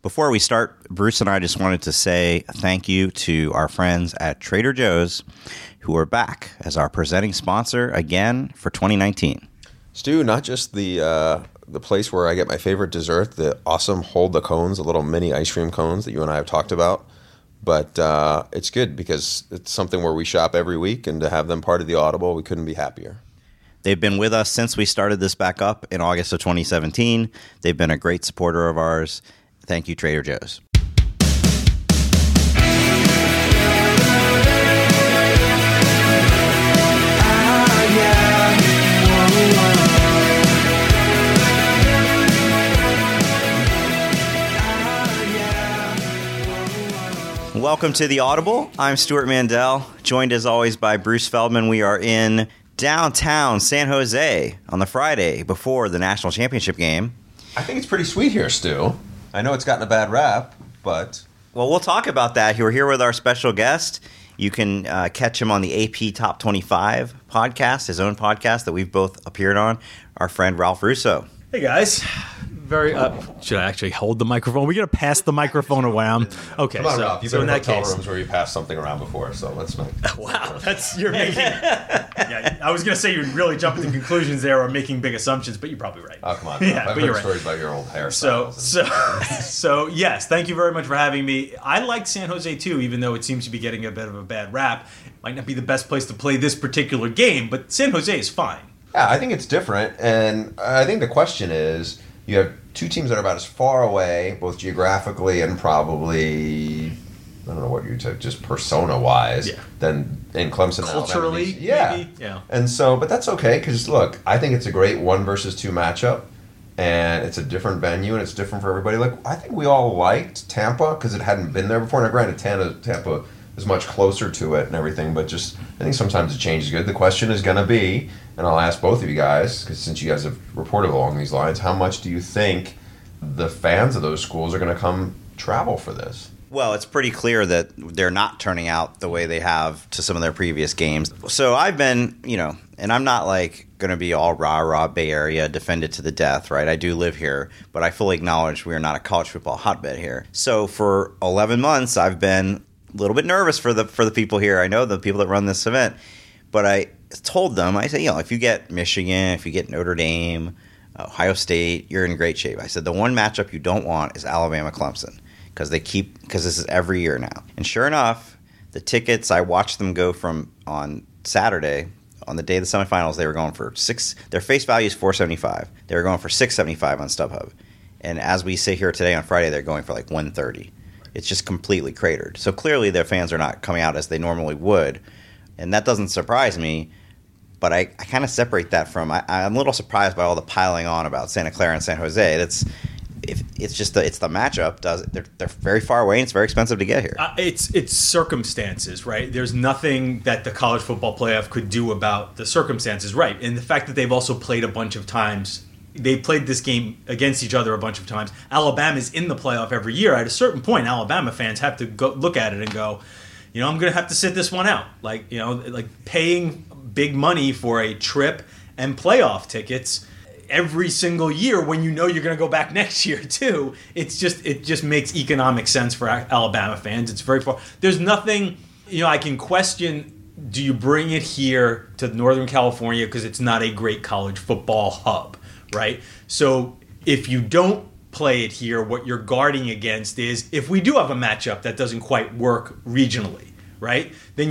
Before we start, Bruce and I just wanted to say thank you to our friends at Trader Joe's who are back as our presenting sponsor again for 2019. Stu, not just the place where I get my favorite dessert, the awesome Hold the Cones, the little mini ice cream cones that you and I have talked about, but it's good because it's something where we shop every week, and to have them part of the Audible, we couldn't be happier. They've been with us since we started this back up in August of 2017. They've been a great supporter of ours. Thank you, Trader Joe's. Welcome to the Audible. I'm Stuart Mandel, joined as always by Bruce Feldman. We are in downtown San Jose on the Friday before the national championship game. I think it's pretty sweet here, Stu. I know it's gotten a bad rap, but... Well, we'll talk about that. We're here with our special guest. You can catch him on the AP Top 25 podcast, his own podcast that we've both appeared on, our friend Ralph Russo. Hey, guys. Should I actually hold the microphone? We're going to pass the microphone around. Okay. Come on, Ralph. You've been in that hotel case, rooms where you passed something around before, so let's make... Wow, you're making... Yeah, I was going to say you're really jumping to conclusions there or making big assumptions, but you're probably right. Oh, come on. Yeah, I've heard stories about your old hairstyle. So yes, thank you very much for having me. I like San Jose too, even though it seems to be getting a bit of a bad rap. Might not be the best place to play this particular game, but San Jose is fine. Yeah, I think it's different, and I think the question is, you have two teams that are about as far away, both geographically and probably, I don't know what you said, just persona-wise, than in Clemson. Culturally, Alabama. maybe? Yeah. And so, but that's okay, because look, I think it's a great 1 versus 2 matchup, and it's a different venue, and it's different for everybody. Like, I think we all liked Tampa, because it hadn't been there before. Now, granted, Tampa is much closer to it and everything, but just, I think sometimes the change is good. The question is going to be, and I'll ask both of you guys, because since you guys have reported along these lines, how much do you think the fans of those schools are going to come travel for this? Well, it's pretty clear that they're not turning out the way they have to some of their previous games. So I've been, and I'm not like going to be all rah-rah Bay Area, defend it to the death, right? I do live here, but I fully acknowledge we are not a college football hotbed here. So for 11 months, I've been a little bit nervous for the people here. I know the people that run this event, but I told them, I said, if you get Michigan, if you get Notre Dame, Ohio State, you're in great shape. I said the one matchup you don't want is Alabama-Clemson because this is every year now. And sure enough, the tickets, I watched them go from on Saturday, on the day of the semifinals, they were going for their face value is $475. They were going for $675 on StubHub. And as we sit here today on Friday, they're going for like $130. It's just completely cratered. So clearly their fans are not coming out as they normally would. And that doesn't surprise me. But I kind of separate that from I'm a little surprised by all the piling on about Santa Clara and San Jose. It's the matchup. They're very far away and it's very expensive to get here. It's circumstances, right? There's nothing that the college football playoff could do about the circumstances, right? And the fact that they've also played a bunch of times. They played this game against each other a bunch of times. Alabama's in the playoff every year. At a certain point, Alabama fans have to go look at it and go, I'm going to have to sit this one out. Like paying big money for a trip and playoff tickets every single year when you're going to go back next year too. It just makes economic sense for Alabama fans. It's very far. There's nothing, I can question, do you bring it here to Northern California because it's not a great college football hub, right? So if you don't play it here, what you're guarding against is if we do have a matchup that doesn't quite work regionally, right? Then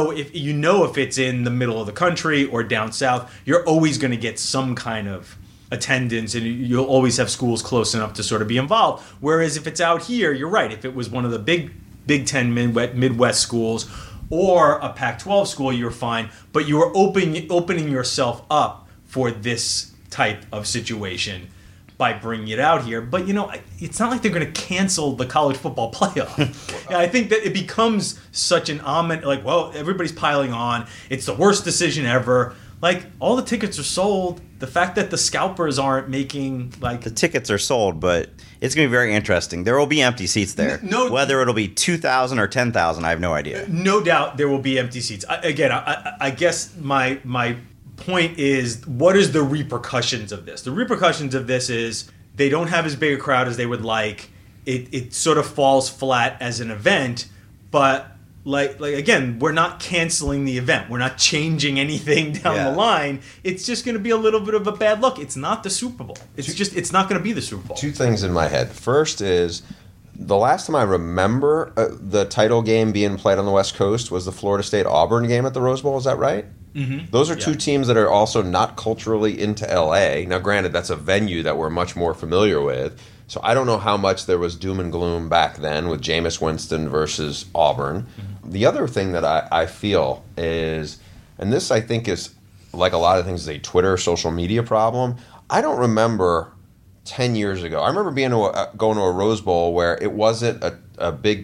if it's in the middle of the country or down south, you're always going to get some kind of attendance and you'll always have schools close enough to sort of be involved. Whereas if it's out here, you're right. If it was one of the Big Ten Midwest schools or a Pac-12 school, you're fine. But you are opening yourself up for this type of situation by bringing it out here. But, it's not like they're going to cancel the college football playoff. I think that it becomes such an everybody's piling on. It's the worst decision ever. All the tickets are sold. The fact that the scalpers aren't making, The tickets are sold, but it's going to be very interesting. There will be empty seats there. Whether it'll be 2,000 or 10,000, I have no idea. No doubt there will be empty seats. I guess my point is, what is the repercussions of this? The repercussions of this is they don't have as big a crowd as they would like. it sort of falls flat as an event. But like again, we're not canceling the event. We're not changing anything down the line. It's just going to be a little bit of a bad look. It's not the Super Bowl. It's not going to be the Super Bowl. Two things in my head. First is the last time I remember the title game being played on the West Coast was the Florida State-Auburn game at the Rose Bowl. Is that right? Mm-hmm. Those are two teams that are also not culturally into L.A. Now, granted, that's a venue that we're much more familiar with. So I don't know how much there was doom and gloom back then with Jameis Winston versus Auburn. Mm-hmm. The other thing that I feel is, and this I think is like a lot of things, is a Twitter social media problem. I don't remember 10 years ago. I remember going to a Rose Bowl where it wasn't a Big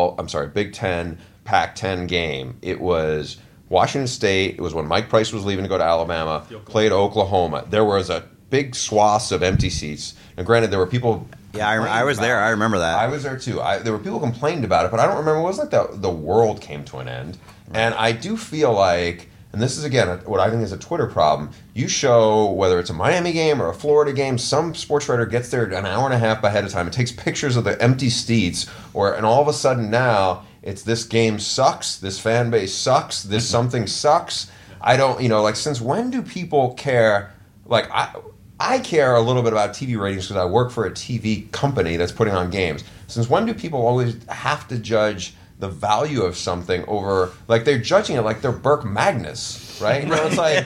10, Pac-10 game. It was Washington State. It was when Mike Price was leaving to go to Alabama, played Oklahoma. There was a big swaths of empty seats. Now, granted, there were people. Yeah, I was there. I remember that. I was there too. There were people complained about it, but I don't remember. It wasn't like the world came to an end. And I do feel like, and this is again what I think is a Twitter problem. You show whether it's a Miami game or a Florida game, some sports writer gets there an hour and a half ahead of time and takes pictures of the empty seats, and all of a sudden now it's this game sucks, this fan base sucks, this something sucks. I don't, since when do people care? Like I care a little bit about TV ratings because I work for a TV company that's putting on games. Since when do people always have to judge the value of something over, like they're judging it like they're Burke Magnus, right? It's like,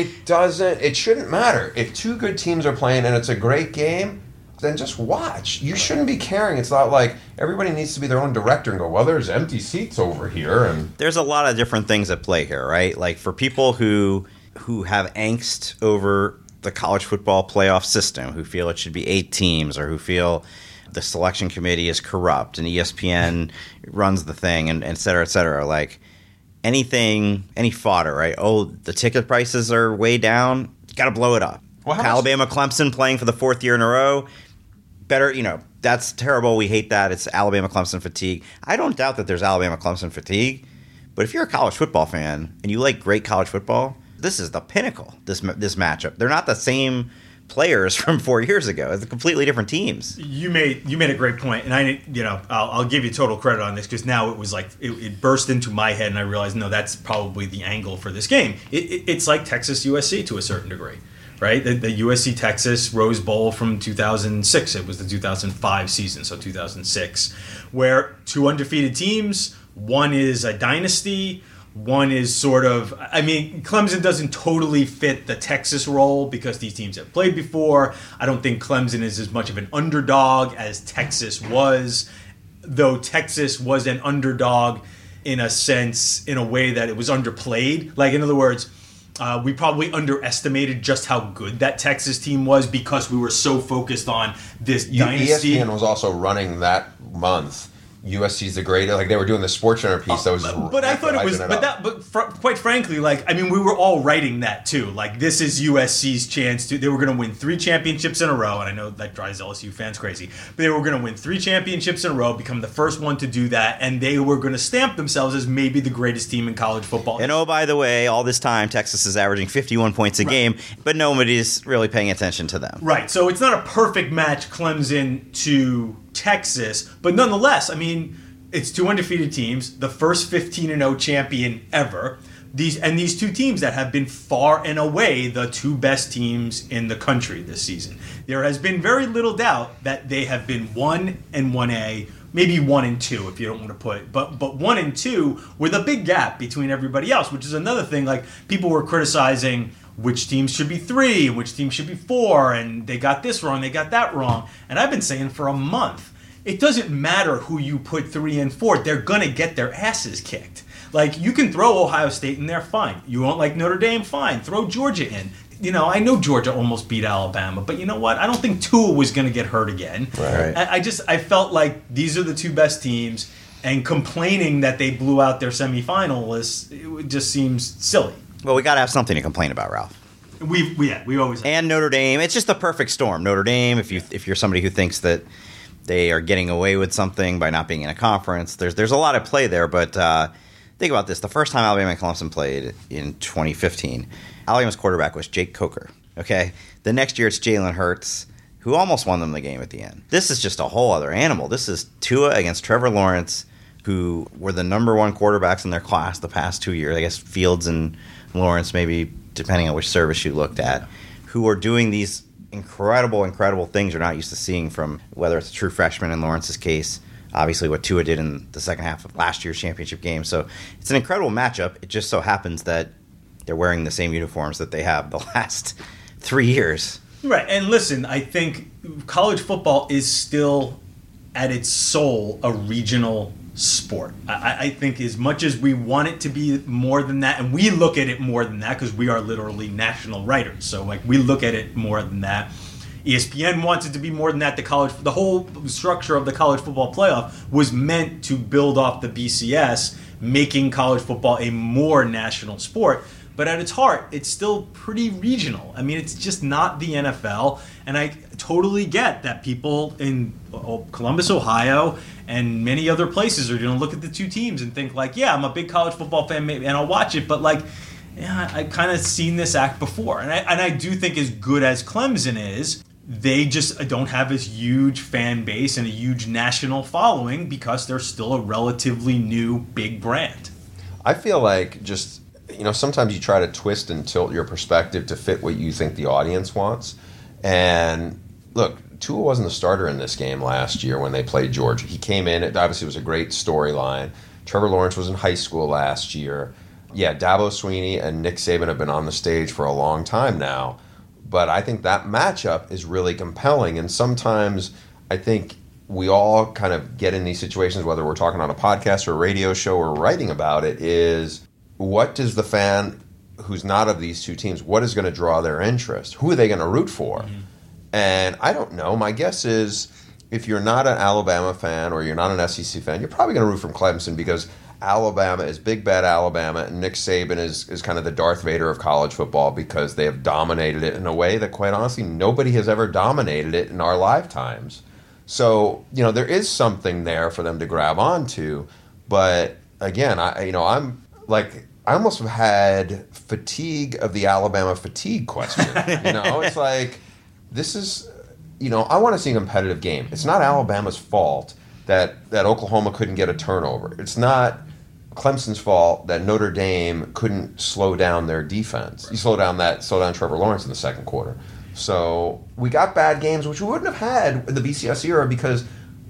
it shouldn't matter. If two good teams are playing and it's a great game, then just watch. You shouldn't be caring. It's not like everybody needs to be their own director and go, well, there's empty seats over here. And there's a lot of different things at play here, right? Like for people who have angst over the college football playoff system, who feel it should be 8 teams, or who feel the selection committee is corrupt and ESPN runs the thing, and et cetera, like any fodder, right? Oh, the ticket prices are way down. Got to blow it up. Well, Alabama, Clemson playing for the 4th year in a row. Better, that's terrible. We hate that. It's Alabama, Clemson fatigue. I don't doubt that there's Alabama, Clemson fatigue. But if you're a college football fan and you like great college football, this is the pinnacle, this matchup. They're not the same players from 4 years ago. It's completely different teams. You made a great point, and I'll give you total credit on this because now it was like it burst into my head, and I realized no, that's probably the angle for this game. It's like Texas USC to a certain degree, right? The USC Texas Rose Bowl from 2006. It was the 2005 season, so 2006, where 2 undefeated teams. One is a dynasty. One is sort of, Clemson doesn't totally fit the Texas role because these teams have played before. I don't think Clemson is as much of an underdog as Texas was, though Texas was an underdog in a sense, in a way that it was underplayed. Like, in other words, we probably underestimated just how good that Texas team was because we were so focused on this dynasty. ESPN was also running that month. USC's the greatest. Like they were doing the Sports Center piece that was. But I thought it was. Quite frankly, we were all writing that too. Like this is USC's chance to. They were going to win 3 championships in a row, and I know that drives LSU fans crazy. But they were going to win 3 championships in a row, become the first one to do that, and they were going to stamp themselves as maybe the greatest team in college football. And oh, by the way, all this time Texas is averaging 51 points a game, but nobody's really paying attention to them. Right. So it's not a perfect match, Clemson to Texas, but nonetheless, it's 2 undefeated teams, the first 15-0 champion ever. These 2 teams that have been far and away the 2 best teams in the country this season. There has been very little doubt that they have been 1 and 1A, maybe 1 and 2 if you don't want to put it, but 1 and 2 with a big gap between everybody else, which is another thing. Like people were criticizing which teams should be 3 and which teams should be 4, and they got this wrong, they got that wrong. And I've been saying for a month, it doesn't matter who you put 3 and 4, they're going to get their asses kicked. Like, you can throw Ohio State in there, fine. You won't like Notre Dame, fine. Throw Georgia in. I know Georgia almost beat Alabama, but you know what? I don't think Tua was going to get hurt again. Right. I felt like these are the 2 best teams, and complaining that they blew out their semifinalists, it just seems silly. Well, we got to have something to complain about, Ralph. We always have. And Notre Dame. It's just the perfect storm. Notre Dame, if you're somebody who thinks that they are getting away with something by not being in a conference, there's a lot at play there. But think about this. The first time Alabama and Clemson played in 2015, Alabama's quarterback was Jake Coker. Okay? The next year it's Jalen Hurts. who almost won them the game at the end. This is just a whole other animal. This is Tua against Trevor Lawrence, who were the number one quarterbacks in their class the past 2 years. I guess Fields and Lawrence, maybe depending on which service you looked at, who are doing these incredible things you're not used to seeing from, whether it's a true freshman in Lawrence's case, obviously what Tua did in the second half of last year's championship game. So it's an incredible matchup. It just so happens that they're wearing the same uniforms that they have the last 3 years. Right, and listen, I think college football is still, at its soul, a regional sport. I think as much as we want it to be more than that, and we look at it more than that because we are literally national writers, so like we look at it more than that. ESPN wants it to be more than that. The whole structure of the college football playoff was meant to build off the BCS, making college football a more national sport. But at its heart, it's still pretty regional. I mean, it's just not the NFL. And I totally get that people in Columbus, Ohio, and many other places are going to look at the two teams and think like, yeah, I'm a big college football fan, maybe, and I'll watch it. But like, yeah, I kind of seen this act before. And I do think as good as Clemson is, they just don't have this huge fan base and a huge national following because they're still a relatively new big brand. I feel like just... sometimes you try to twist and tilt your perspective to fit what you think the audience wants. And look, Tua wasn't the starter in this game last year when they played Georgia. He came in, it obviously was a great storyline. Trevor Lawrence was in high school last year. Yeah, Dabo Swinney and Nick Saban have been on the stage for a long time now. But I think that matchup is really compelling. And sometimes I think we all kind of get in these situations, whether we're talking on a podcast or a radio show or writing about it, is... what does the fan who's not of these two teams, what is going to draw their interest? Who are they going to root for? Mm-hmm. And I don't know. My guess is if you're not an Alabama fan or you're not an SEC fan, you're probably going to root for Clemson because Alabama is big bad Alabama and Nick Saban is kind of the Darth Vader of college football because they have dominated it in a way that, quite honestly, nobody has ever dominated it in our lifetimes. So, there is something there for them to grab onto. But again, I'm like... I almost have had fatigue of the Alabama fatigue question. It's like, this is, I want to see a competitive game. It's not Alabama's fault that Oklahoma couldn't get a turnover. It's not Clemson's fault that Notre Dame couldn't slow down their defense. You slow down Trevor Lawrence in the second quarter. So we got bad games, which we wouldn't have had in the BCS era because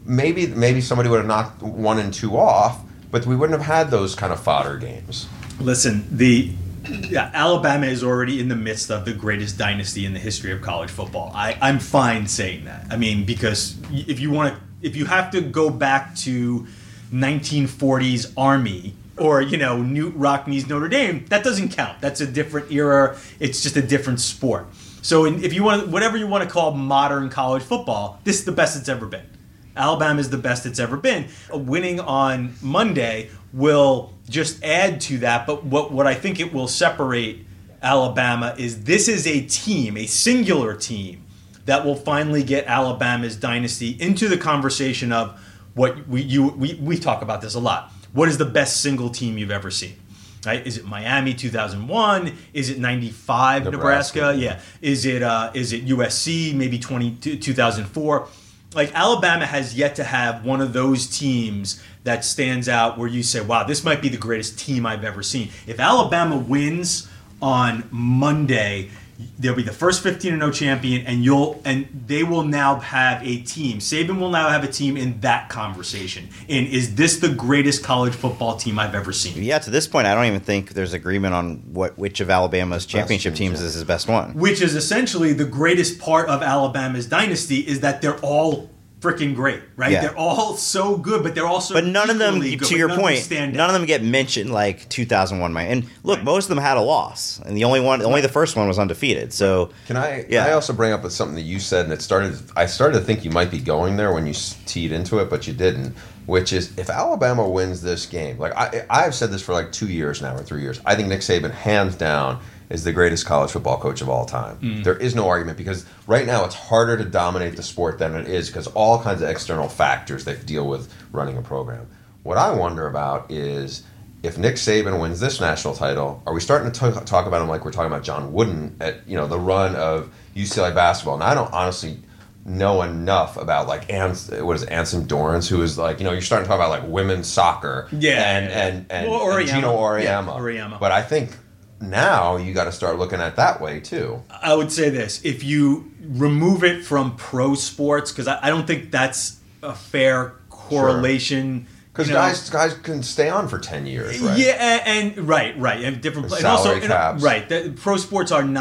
maybe somebody would have knocked 1 and 2 off, but we wouldn't have had those kind of fodder games. Listen, Alabama is already in the midst of the greatest dynasty in the history of college football. I'm fine saying that. I mean, because if you have to go back to 1940s Army or Knute Rockne's Notre Dame, that doesn't count. That's a different era. It's just a different sport. So if you want whatever you want to call modern college football, this is the best it's ever been. Alabama is the best it's ever been. Winning on Monday will just add to that, but what I think it will separate Alabama is this is a team, a singular team, that will finally get Alabama's dynasty into the conversation of what we talk about this a lot. What is the best single team you've ever seen? Right? Is it Miami 2001? Is it 95 Nebraska? Yeah. Is it USC maybe 2004? Like Alabama has yet to have one of those teams that stands out where you say, wow, this might be the greatest team I've ever seen. If Alabama wins on Monday, they'll be the first 15-0 champion, and they will now have a team. Saban will now have a team in that conversation. And is this the greatest college football team I've ever seen? Yeah, to this point, I don't even think there's agreement on which of Alabama's championship teams is his best one. Which is essentially the greatest part of Alabama's dynasty is that they're all freaking great, right? Yeah. They're all so good, but they're also none of them, to your point, none of them get mentioned like 2001. And look, right. Most of them had a loss, and only the first one was undefeated. So can I also bring up something that you said, and I started to think you might be going there when you teed into it, but you didn't. Which is, if Alabama wins this game, like I've said this for like 2 years now or 3 years, I think Nick Saban, hands down, is the greatest college football coach of all time. Mm. There is no argument because right now it's harder to dominate the sport than it is because all kinds of external factors that deal with running a program. What I wonder about is if Nick Saban wins this national title, are we starting to talk about him like we're talking about John Wooden at the run of UCLA basketball? And I don't honestly know enough about like Anson Dorrance, who is like, you're starting to talk about like women's soccer, and Gino Auriemma. Yeah, Auriemma. But I think now you got to start looking at that way too. I would say this: if you remove it from pro sports, because I don't think that's a fair correlation. Because guys can stay on for 10 years, right? Yeah, and right, and different and also caps. Right. Pro sports are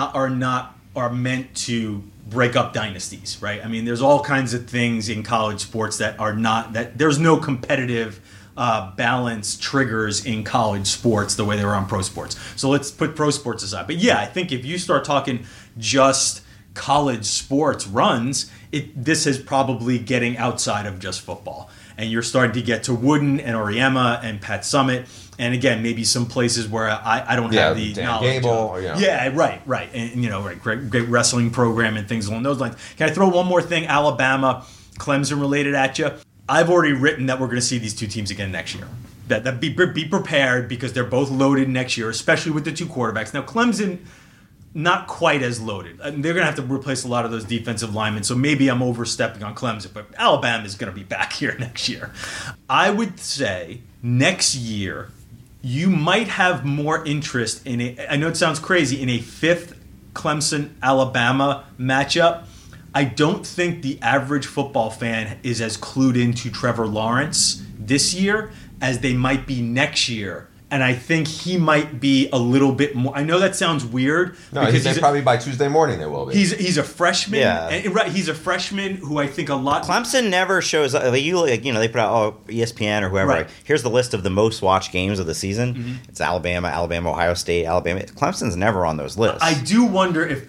meant to break up dynasties, right? I mean, there's all kinds of things in college sports that are not that. There's no competitive balance triggers in college sports the way they were on pro sports. So let's put pro sports aside. But yeah, I think if you start talking just college sports runs, this is probably getting outside of just football. And you're starting to get to Wooden and Auriemma and Pat Summitt. And again, maybe some places where I don't have the Dan knowledge. Gable, Yeah, right. And, great wrestling program and things along those lines. Can I throw one more thing, Alabama, Clemson related at you? I've already written that we're going to see these two teams again next year. That be prepared because they're both loaded next year, especially with the two quarterbacks. Now, Clemson, not quite as loaded. They're going to have to replace a lot of those defensive linemen, so maybe I'm overstepping on Clemson, but Alabama is going to be back here next year. I would say next year you might have more interest in it. I know it sounds crazy, in a fifth Clemson-Alabama matchup. I don't think the average football fan is as clued into Trevor Lawrence this year as they might be next year. And I think he might be a little bit more. I know that sounds weird. No, because probably by Tuesday morning they will be. He's a freshman. Yeah. Right. He's a freshman who I think a lot. Clemson never shows up. They put out ESPN or whoever. Right. Like, here's the list of the most watched games of the season. Mm-hmm. It's Alabama, Ohio State, Alabama. Clemson's never on those lists. I do wonder if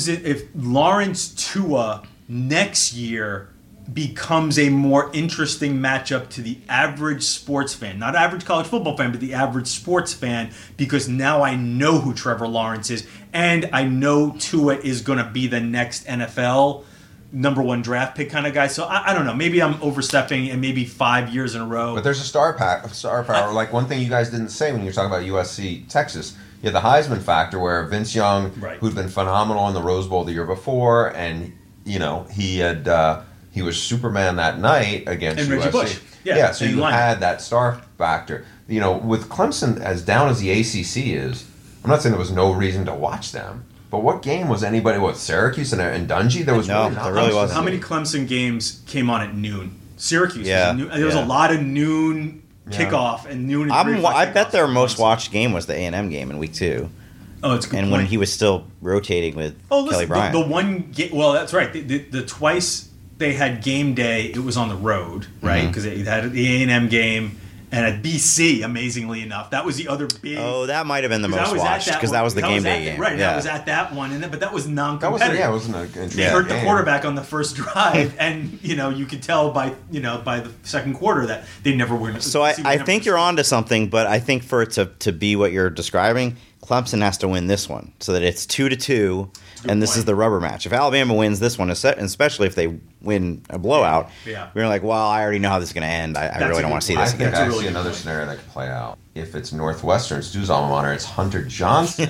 Lawrence Tua next year becomes a more interesting matchup to the average sports fan. Not average college football fan, but the average sports fan, because now I know who Trevor Lawrence is, and I know Tua is going to be the next NFL number one draft pick kind of guy. So I don't know. Maybe I'm overstepping, and maybe 5 years in a row. But there's a star power. Like one thing you guys didn't say when you were talking about USC, Texas, you had the Heisman factor where Vince Young, who'd been phenomenal in the Rose Bowl the year before, and he was Superman that night against and USC. Reggie Bush. So you had that star factor. With Clemson, as down as the ACC is, I'm not saying there was no reason to watch them. But what game was anybody? Syracuse and Dungey? There was no, really not. There really wasn't. How many Clemson games came on at noon? Syracuse. Yeah. There was a lot of noon kickoff and noon. I bet their most watched game was the A&M game in week 2. Oh, it's a good and point. when he was still rotating with Kelly Bryant. The one game. Well, that's right. The twice they had game day, it was on the road, right? Because they had the A&M game and at BC, amazingly enough. That was the other big... Oh, that might have been the most watched, because that was the game day game. Right, yeah. that was at that one, but that was non-competitive. It wasn't a They hurt the quarterback on the first drive, and you could tell by the second quarter that they never were... So I think you're onto something, but I think for it to be what you're describing, Clemson has to win this one, so that it's 2-2, and this is the rubber match. If Alabama wins this one, especially if they win a blowout, we're like, well, I already know how this is going to end. I really don't want to see this again. I think I see another scenario that could play out. If it's Northwestern, Stu's alma mater, it's Hunter Johnson.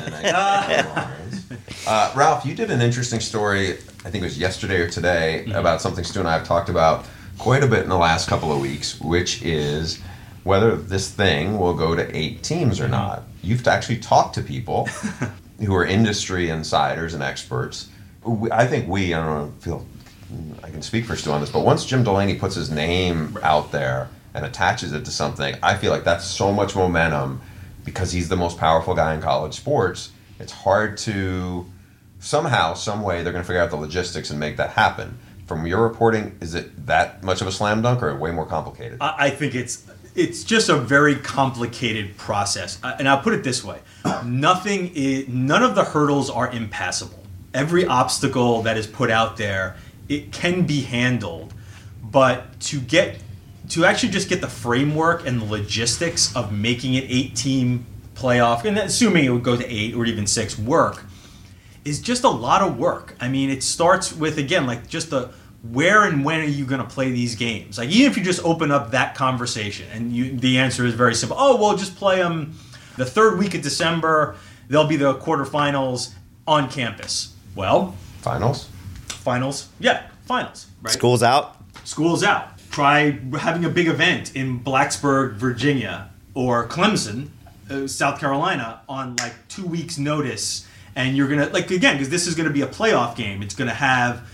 Ralph, you did an interesting story, I think it was yesterday or today, about something Stu and I have talked about quite a bit in the last couple of weeks, which is whether this thing will go to 8 teams or not. You've actually talked to people who are industry insiders and experts. I think I don't feel I can speak for Stu on this, but once Jim Delaney puts his name out there and attaches it to something, I feel like that's so much momentum because he's the most powerful guy in college sports. It's hard to somehow, some way, they're going to figure out the logistics and make that happen. From your reporting, is it that much of a slam dunk or way more complicated? I think it's just a very complicated process. And I'll put it this way. None of the hurdles are impassable. Every obstacle that is put out there, it can be handled. But to actually just get the framework and the logistics of making it 8-team playoff, and assuming it would go to 8 or even 6 work, is just a lot of work. I mean, it starts with, again, like just the where and when are you going to play these games? Like, even if you just open up that conversation and the answer is very simple. Oh, well, just play them the third week of December. They'll be the quarterfinals on campus. Well, Finals? Yeah. finals, right? School's out. School's out. Try having a big event in Blacksburg, Virginia, or Clemson, South Carolina, on like 2 weeks' notice, and you're gonna because this is gonna be a playoff game. It's gonna have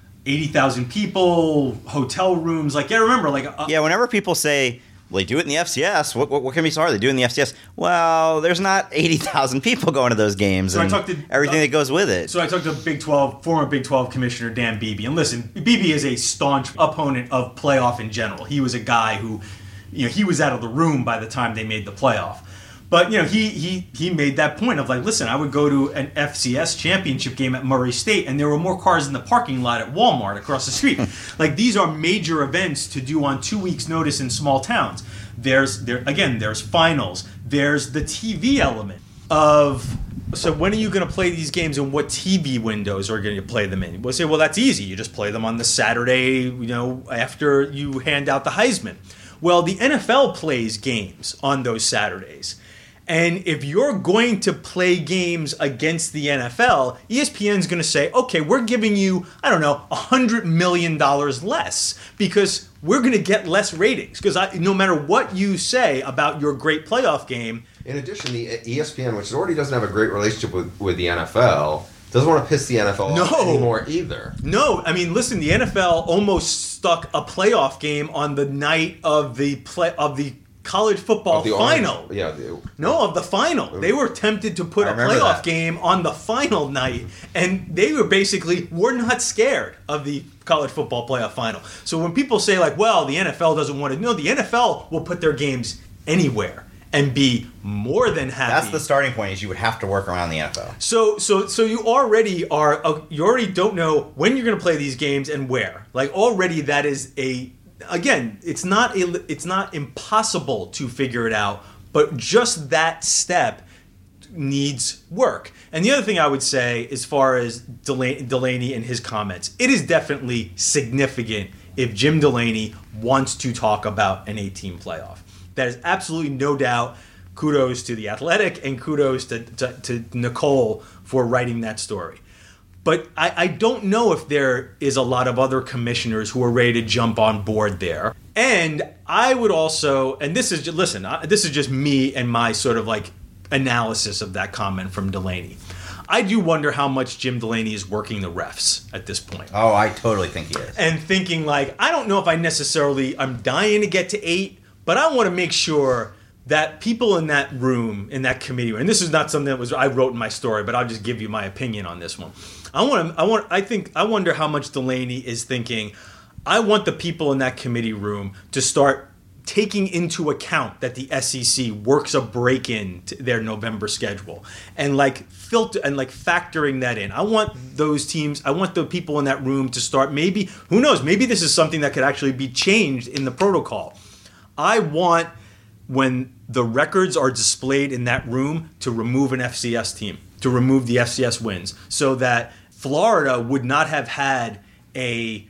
80,000 people, hotel rooms. Remember, whenever people say, well, they do it in the FCS, what can be sorry? They do it in the FCS. Well, there's not 80,000 people going to those games and everything that goes with it. So I talked to former Big 12 Commissioner Dan Beebe. And listen, Beebe is a staunch opponent of playoff in general. He was a guy who, he was out of the room by the time they made the playoff. But, he made that point of listen, I would go to an FCS championship game at Murray State, and there were more cars in the parking lot at Walmart across the street. These are major events to do on 2 weeks' notice in small towns. There's finals. There's the TV element of, so when are you going to play these games and what TV windows are going to play them in? We'll say, well, that's easy. You just play them on the Saturday, after you hand out the Heisman. Well, the NFL plays games on those Saturdays. And if you're going to play games against the NFL, ESPN's going to say, okay, we're giving you, $100 million less because we're going to get less ratings. Because no matter what you say about your great playoff game. In addition, the ESPN, which already doesn't have a great relationship with the NFL, doesn't want to piss the NFL off anymore either. No, listen, the NFL almost stuck a playoff game on the night of the college football final. Of the final. They were tempted to put a playoff game on the final night, and they were not scared of the college football playoff final. So when people say the NFL doesn't want to, no, the NFL will put their games anywhere and be more than happy. That's the starting point, is you would have to work around the NFL. So you already don't know when you're going to play these games and where. Already that is again, it's not impossible to figure it out, but just that step needs work. And the other thing I would say, as far as Delaney and his comments, it is definitely significant if Jim Delaney wants to talk about an 8-team playoff. That is absolutely no doubt. Kudos to The Athletic and kudos to Nicole for writing that story. But I don't know if there is a lot of other commissioners who are ready to jump on board there. And I would also, and this is just me and my sort of analysis of that comment from Delaney. I do wonder how much Jim Delaney is working the refs at this point. Oh, I totally think he is. And thinking I don't know if I'm dying to get to 8, but I want to make sure that people in that room, in that committee, and this is not something that I wrote in my story, but I'll just give you my opinion on this one. I wonder how much Delaney is thinking, I want the people in that committee room to start taking into account that the SEC works a break-in to their November schedule and filter and factoring that in. I want those teams, I want the people in that room to start, maybe, who knows, maybe this is something that could actually be changed in the protocol. I want, when the records are displayed in that room, to remove an FCS team, to remove the FCS wins, so that Florida would not have had a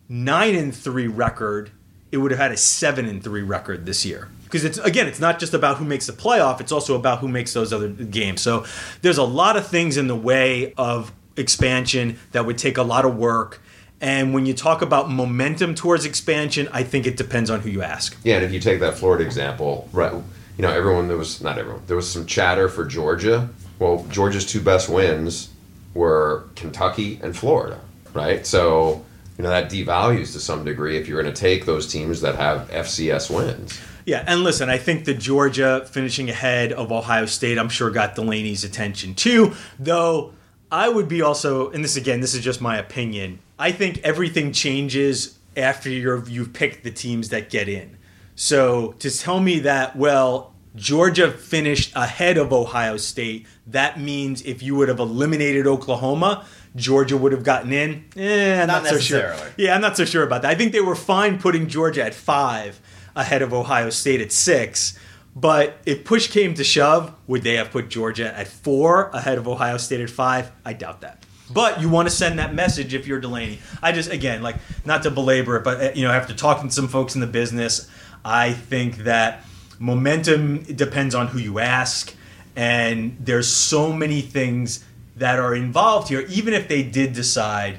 9-3 record. It would have had a 7-3 record this year. Because it's not just about who makes the playoff, it's also about who makes those other games. So there's a lot of things in the way of expansion that would take a lot of work. And when you talk about momentum towards expansion, I think it depends on who you ask. Yeah, and if you take that Florida example, right, there was some chatter for Georgia. Well, Georgia's 2 best wins were Kentucky and Florida, right? So, that devalues to some degree if you're going to take those teams that have FCS wins. Yeah, and listen, I think the Georgia finishing ahead of Ohio State, I'm sure got Delaney's attention too, though I would be also, and this is just my opinion, I think everything changes after you've picked the teams that get in. So to tell me that, Georgia finished ahead of Ohio State, that means if you would have eliminated Oklahoma, Georgia would have gotten in? I'm not so sure. Yeah, I'm not so sure about that. I think they were fine putting Georgia at 5 ahead of Ohio State at 6. But if push came to shove, would they have put Georgia at 4 ahead of Ohio State at 5? I doubt that. But you want to send that message if you're Delaney. I just, again, not to belabor it, but after talking to some folks in the business, I think that momentum depends on who you ask. And there's so many things that are involved here. Even if they did decide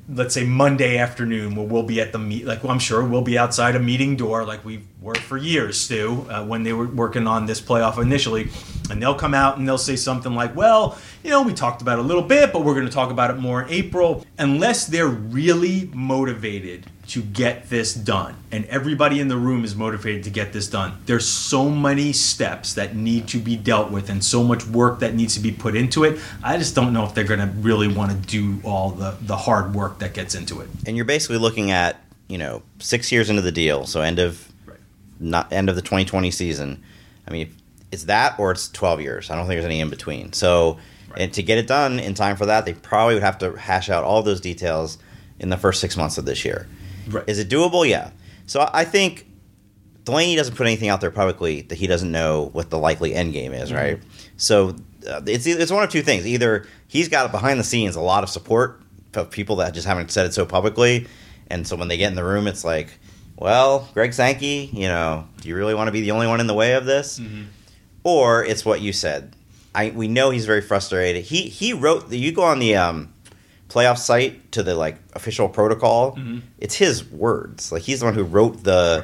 let's say Monday afternoon, where we'll be at the I'm sure we'll be outside a meeting door like we were for years, Stu, when they were working on this playoff initially, and they'll come out and they'll say something like, well, we talked about it a little bit, but we're going to talk about it more in April. Unless they're really motivated to get this done, and everybody in the room is motivated to get this done, there's so many steps that need to be dealt with and so much work that needs to be put into it. I just don't know if they're going to really want to do all the hard work that gets into it. And you're basically looking at 6 years into the deal, so end of the 2020 season. I mean, it's that or it's 12 years. I don't think there's any in between. So, and to get it done in time for that, they probably would have to hash out all those details in the first 6 months of this year. Right. Is it doable? Yeah. So I think Delaney doesn't put anything out there publicly that he doesn't know what the likely end game is, right? So it's one of two things. Either he's got behind the scenes a lot of support of people that just haven't said it so publicly, and so when they get in the room, it's like, well, Greg Sankey, do you really want to be the only one in the way of this? Mm-hmm. Or it's what you said. We know he's very frustrated. He wrote you go on the playoff site to the official protocol. Mm-hmm. It's his words. He's the one who wrote the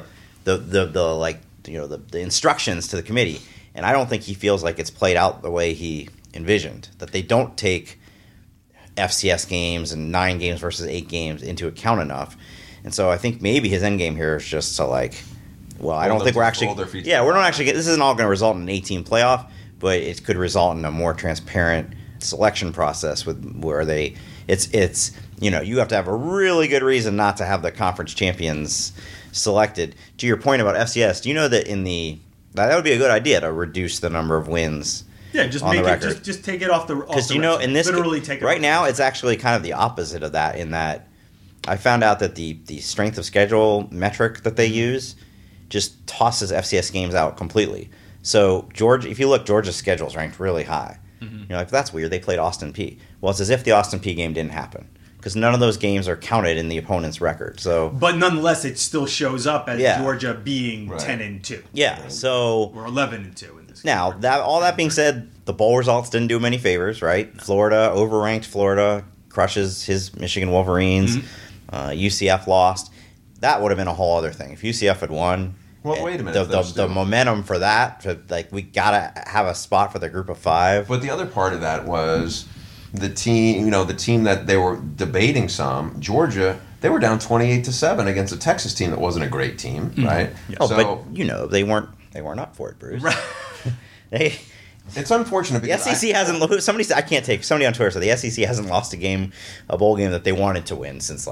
instructions to the committee, and I don't think he feels like it's played out the way he envisioned. That they don't take FCS games and 9 games versus 8 games into account enough, and so I think maybe his end game here is just to I don't think we're actually we're not actually this isn't all going to result in an 18 playoff, but it could result in a more transparent selection process where it's you have to have a really good reason not to have the conference champions selected. To your point about FCS, do you know that that would be a good idea to reduce the number of wins? Yeah, just make it just take it off the because in this literally take it right now it's actually kind of the opposite of that. In that, I found out that the strength of schedule metric that they use just tosses FCS games out completely. So if you look, Georgia's schedule is ranked really high. Mm-hmm. That's weird. They played Austin Peay. Well, it's as if the Austin Peay game didn't happen because none of those games are counted in the opponent's record. So, but nonetheless, it still shows up as Georgia being 10-2. Yeah, right? So or 11-2 in this. Now, all that being said, the bowl results didn't do him any favors, right? No. Florida overranked. Florida crushes his Michigan Wolverines. Mm-hmm. UCF lost. That would have been a whole other thing if UCF had won. Well, wait a minute. The momentum for that, we gotta have a spot for the group of 5. But the other part of that was the team. The team that they were debating Georgia. They were down 28-7 against a Texas team that wasn't a great team, mm-hmm. right? Yeah. Oh, so, but they weren't up for it, Bruce. Right. It's unfortunate because the SEC hasn't. Somebody on Twitter said the SEC hasn't lost a bowl game that they wanted to win since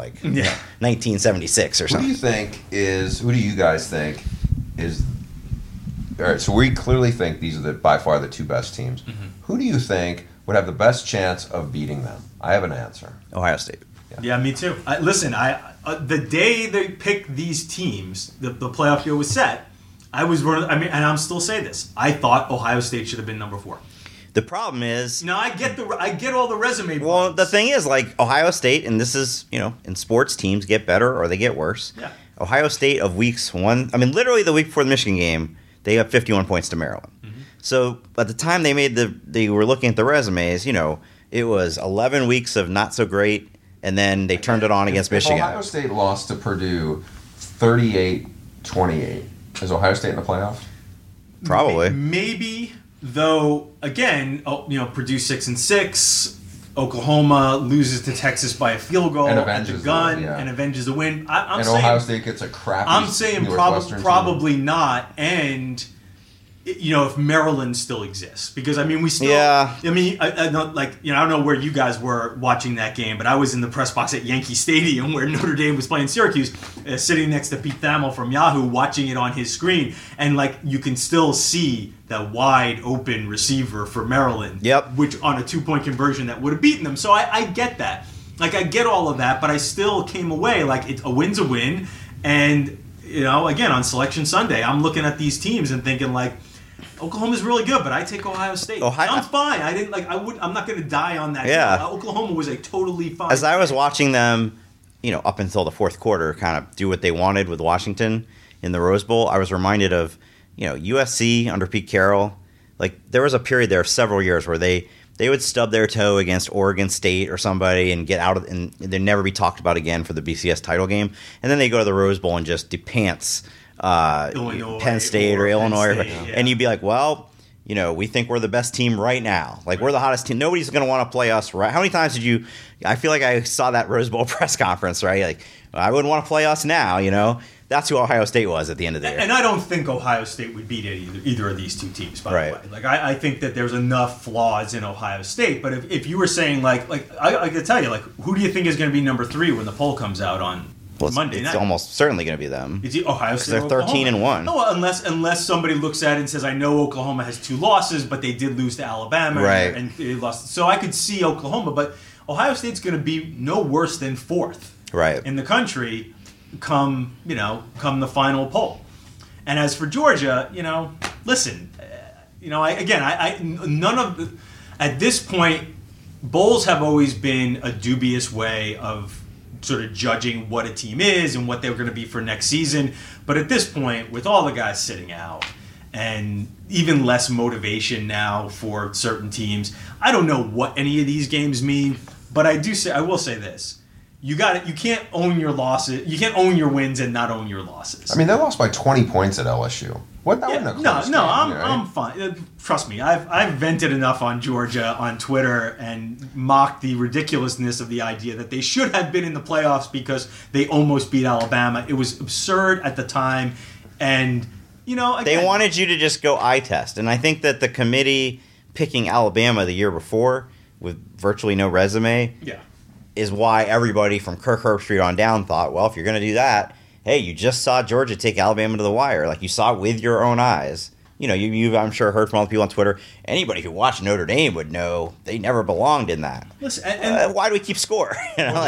1976 or something. Who do you guys think is? All right, so we clearly think these are by far the 2 best teams. Mm-hmm. Who do you think would have the best chance of beating them? I have an answer. Ohio State. Yeah, me too. The day they picked these teams, the playoff year was set. And I'm still saying this. I thought Ohio State should have been number 4. The problem is, no, I get all the resume. Well, the thing is, Ohio State, and this is in sports, teams get better or they get worse. Yeah. Ohio State of weeks 1, literally the week before the Michigan game, they have 51 points to Maryland. Mm-hmm. So at the time they were looking at the resumes, it was 11 weeks of not so great, and then they turned it on against Michigan. Ohio State lost to Purdue 38-28. Is Ohio State in the playoff? Probably. Maybe, though. Again, Purdue 6-6. Oklahoma loses to Texas by a field goal and at the gun and avenges the win. I'm saying Ohio State gets a crappy. I'm saying probably not. And if Maryland still exists, because we still. Yeah. I don't know where you guys were watching that game, but I was in the press box at Yankee Stadium where Notre Dame was playing Syracuse, sitting next to Pete Thamel from Yahoo, watching it on his screen, and you can still see that wide open receiver for Maryland. Yep. Which on a 2-point conversion that would have beaten them. So I get that. I get all of that, but I still came away a win's a win, and again on Selection Sunday, I'm looking at these teams and thinking Oklahoma's really good, but I take Ohio State. I'm fine. I'm not going to die on that. Yeah. Oklahoma was a totally fine. As I was watching them, up until the fourth quarter, kind of do what they wanted with Washington in the Rose Bowl, I was reminded of, USC under Pete Carroll. There was a period there of several years where they they would stub their toe against Oregon State or somebody and get out of, and they'd never be talked about again for the BCS title game. And then they go to the Rose Bowl and just depants Penn State or Illinois. And you'd be like, well, we think we're the best team right now. Like, we're the hottest team. Nobody's going to want to play us, right? How many times did you – I feel like I saw that Rose Bowl press conference, right? Like, I wouldn't want to play us now, That's who Ohio State was at the end of the year. And I don't think Ohio State would beat either of these two teams, by the way. Like, I think that there's enough flaws in Ohio State. But if you were saying, I could tell you, who do you think is going to be number 3 when the poll comes out on Monday night? It's almost certainly going to be them. It's Ohio State. They're 13-1. No, unless somebody looks at it and says, I know Oklahoma has 2 losses, but they did lose to Alabama. Right. And they lost. So I could see Oklahoma, but Ohio State's going to be no worse than 4th in the country come the final poll. And as for Georgia, listen, at this point, bowls have always been a dubious way of sort of judging what a team is and what they're going to be for next season. But at this point, with all the guys sitting out and even less motivation now for certain teams, I don't know what any of these games mean, but I will say this. You can't own your losses. You can't own your wins and not own your losses. I mean, they lost by 20 points at LSU. What? That wasn't a close game, I'm fine. Trust me, I've vented enough on Georgia on Twitter and mocked the ridiculousness of the idea that they should have been in the playoffs because they almost beat Alabama. It was absurd at the time, and again, they wanted you to just go eye test, and I think that the committee picking Alabama the year before with virtually no resume, is why everybody from Kirk Herbstreit on down thought, well, if you're going to do that, hey, you just saw Georgia take Alabama to the wire. Like, you saw it with your own eyes. You've, I'm sure, heard from all the people on Twitter. Anybody who watched Notre Dame would know they never belonged in that. Listen, why do we keep score?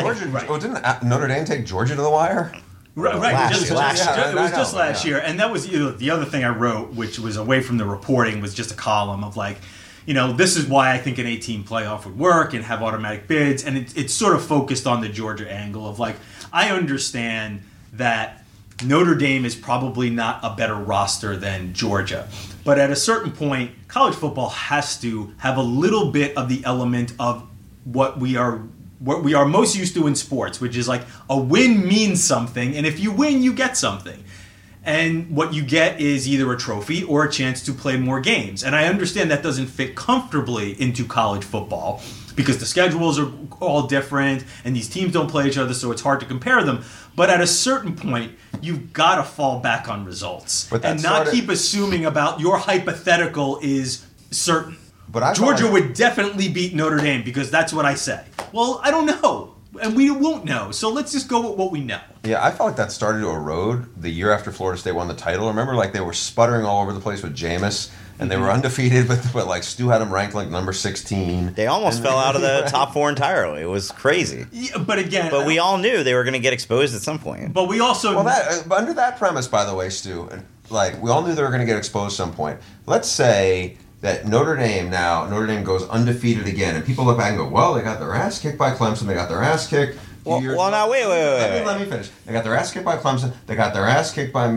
Didn't Notre Dame take Georgia to the wire? Right. It was just last year. And that was the other thing I wrote, which was away from the reporting, was just a column of this is why I think an 18 playoff would work and have automatic bids. And it's sort of focused on the Georgia angle of I understand that Notre Dame is probably not a better roster than Georgia. But at a certain point, college football has to have a little bit of the element of what we are most used to in sports, which is a win means something. And if you win, you get something. And what you get is either a trophy or a chance to play more games. And I understand that doesn't fit comfortably into college football because the schedules are all different and these teams don't play each other, so it's hard to compare them. But at a certain point, you've got to fall back on results and not keep assuming about your hypothetical is certain. But Georgia would definitely beat Notre Dame because that's what I say. Well, I don't know. And we won't know. So let's just go with what we know. Yeah, I felt like that started to erode the year after Florida State won the title. Remember, they were sputtering all over the place with Jameis, and they were undefeated, but Stu had them ranked number 16. They almost fell out of the top 4 entirely. It was crazy. Yeah, but we all knew they were going to get exposed at some point. But we also under that premise, by the way, Stu, we all knew they were going to get exposed at some point. Let's say that Notre Dame goes undefeated again, and people look back and go, well, they got their ass kicked by Clemson, they got their ass kicked. Now wait. Let me finish. They got their ass kicked by Clemson, they got their ass kicked by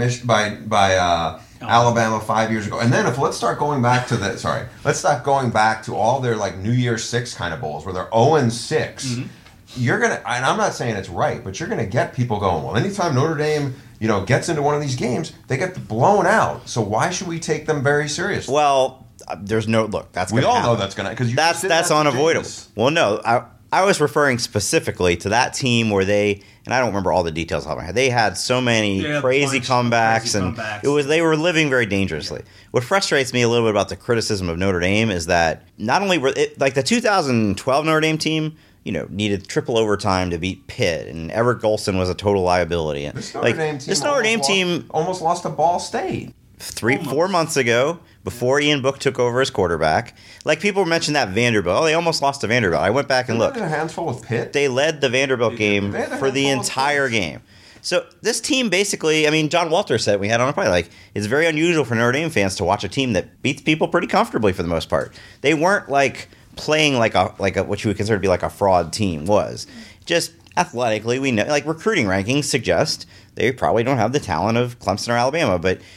Alabama 5 years ago, and then let's start going back to all their New Year's 6 kind of bowls where they're 0-6. Mm-hmm. You're gonna, and I'm not saying it's right, but you're gonna get people going, well, anytime Notre Dame gets into one of these games, they get blown out. So why should we take them very seriously? Well, there's no look. That's we all happen. know that's gonna because that's unavoidable. Well, no, I was referring specifically to that team where they, and I don't remember all the details of it. They had so many crazy comebacks, they were living very dangerously. What frustrates me a little bit about the criticism of Notre Dame is that not only were it, the 2012 Notre Dame team, needed triple overtime to beat Pitt, and Everett Golson was a total liability. This Notre Dame team almost lost to Ball State 4 months ago. Before Ian Book took over as quarterback. People mentioned that Vanderbilt. Oh, they almost lost to Vanderbilt. I went back and looked. They had a handful with Pitt. They led the Vanderbilt game for the entire game. So this team basically, John Walter said, we had on a play, it's very unusual for Notre Dame fans to watch a team that beats people pretty comfortably for the most part. They weren't playing like a what you would consider to be a fraud team was. Just athletically, we know, recruiting rankings suggest they probably don't have the talent of Clemson or Alabama, but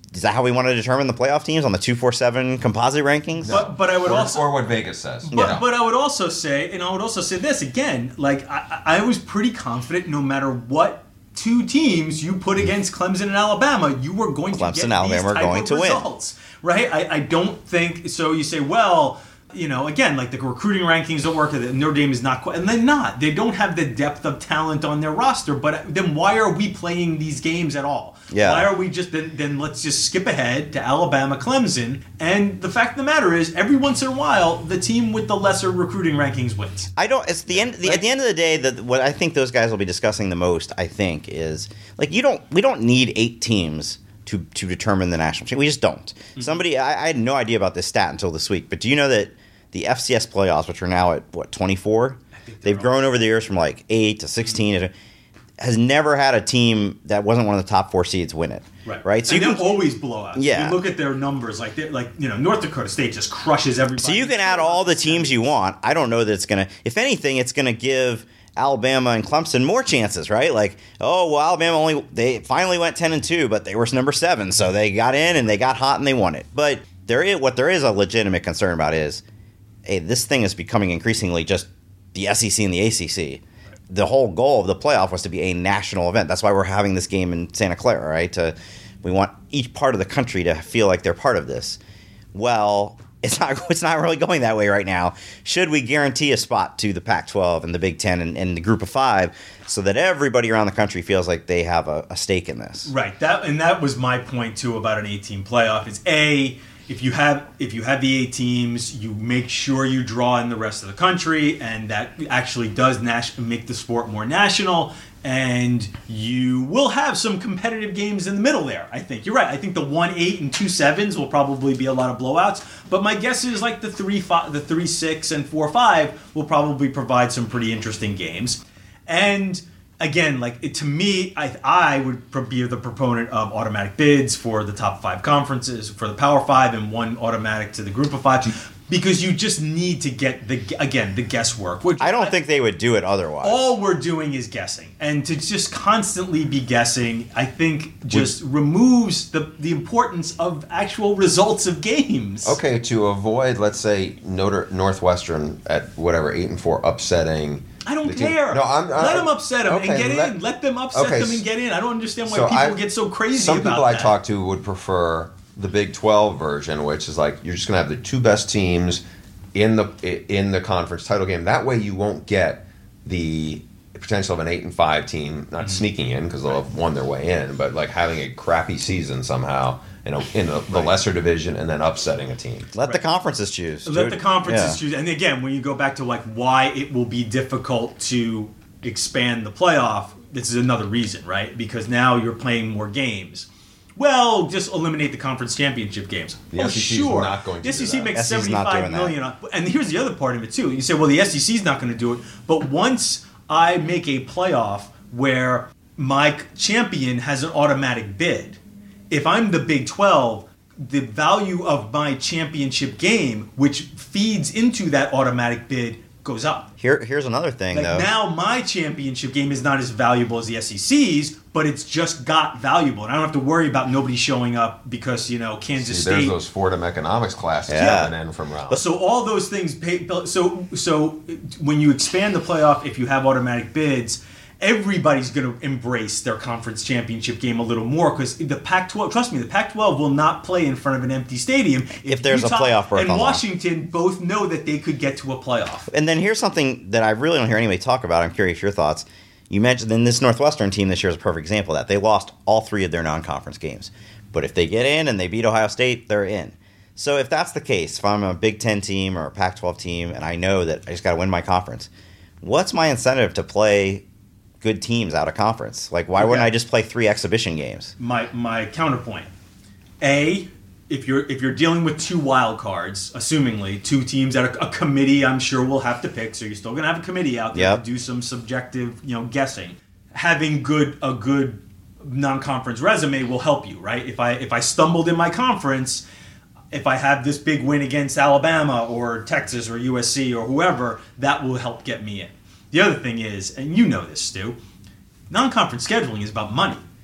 Is that how we want to determine the playoff teams on the 247 composite rankings? But I would also, or what Vegas says. But I would also say, this again. Like I was pretty confident, no matter what two teams you put against Clemson and Alabama, you were going to get and Alabama these are type going of to results, right? I don't think so. You say, well, again, like the recruiting rankings don't work. Notre Dame is not quite, and they're not. They don't have the depth of talent on their roster. But then why are we playing these games at all? Yeah. Why are we just then let's just skip ahead to Alabama, Clemson? And the fact of the matter is, every once in a while, the team with the lesser recruiting rankings wins. I don't. It's the end. At the end of the day, what I think those guys will be discussing the most, I think, is like we don't need 8 teams to determine the national championship. We just don't. Mm-hmm. I had no idea about this stat until this week, but do you know that the FCS playoffs, which are now at 24, they've grown over the years from like 8 to 16, has never had a team that wasn't one of the top 4 seeds win it. Right. So they're always blowouts. Yeah. You look at their numbers, North Dakota State just crushes everybody. So you can add all the teams you want. I don't know that it's gonna. If anything, it's gonna give Alabama and Clemson more chances, right? Like, Alabama they finally went 10-2, but they were number 7, so they got in and they got hot and they won it. But what there is a legitimate concern about is, hey, this thing is becoming increasingly just the SEC and the ACC. The whole goal of the playoff was to be a national event. That's why we're having this game in Santa Clara, right? We want each part of the country to feel like they're part of this. Well, it's not really going that way right now. Should we guarantee a spot to the Pac-12 and the Big Ten and the Group of 5 so that everybody around the country feels like they have a stake in this? Right. That was my point too about an 18 playoff. Is if you have the 8 teams, you make sure you draw in the rest of the country, and that actually does make the sport more national. And you will have some competitive games in the middle there. I think you're right. I think the 1-8 and 2-7s will probably be a lot of blowouts. But my guess is like the 3-6 and 4-5 will probably provide some pretty interesting games. And again, to me, I would be the proponent of automatic bids for the top 5 conferences, for the Power 5, and 1 automatic to the Group of 5, because you just need to get the guesswork. I don't think they would do it otherwise. All we're doing is guessing, and to just constantly be guessing, I think, just removes the importance of actual results of games. Okay, to avoid, let's say, Northwestern at 8-4 upsetting. I don't care. No, let them upset them and get in. Let them upset them and get in. I don't understand why people get so crazy about that. Some people I talk to would prefer the Big 12 version, which is like you're just going to have the 2 best teams in the conference title game. That way you won't get the potential of an 8-5 team not sneaking in because they'll have won their way in, but like having a crappy season somehow in the lesser division and then upsetting a team. Let the conferences choose. Let the conferences choose. And again, when you go back to why it will be difficult to expand the playoff, this is another reason, right? Because now you're playing more games. Well, just eliminate the conference championship games. The SEC is not going to the do SEC that. makes $75 million. And here's the other part of it, too. You say, well, the SEC is not going to do it. But once I make a playoff where my champion has an automatic bid, if I'm the Big 12, the value of my championship game, which feeds into that automatic bid, goes up. Here's another thing, though. Now my championship game is not as valuable as the SEC's, but it's just got valuable. And I don't have to worry about nobody showing up because, Kansas State. There's those Fordham economics classes coming in from Raleigh. So all those things pay. So when you expand the playoff, if you have automatic bids, everybody's going to embrace their conference championship game a little more because the Pac-12, trust me, the Pac-12 will not play in front of an empty stadium if there's Utah a playoff berth. And Washington both know that they could get to a playoff. And then here's something that I really don't hear anybody talk about. I'm curious your thoughts. You mentioned then this Northwestern team this year is a perfect example of that. They lost all 3 of their non-conference games. But if they get in and they beat Ohio State, they're in. So if that's the case, if I'm a Big Ten team or a Pac-12 team and I know that I just got to win my conference, what's my incentive to play good teams out of conference? Why wouldn't I just play 3 exhibition games? My counterpoint: if you're dealing with 2 wild cards, assumingly 2 teams that a committee I'm sure will have to pick, so you're still gonna have a committee out there to do some subjective guessing. Having a good non-conference resume will help you, right? If I stumbled in my conference, if I have this big win against Alabama or Texas or USC or whoever, that will help get me in. The other thing is, and you know this, Stu, non-conference scheduling is about money.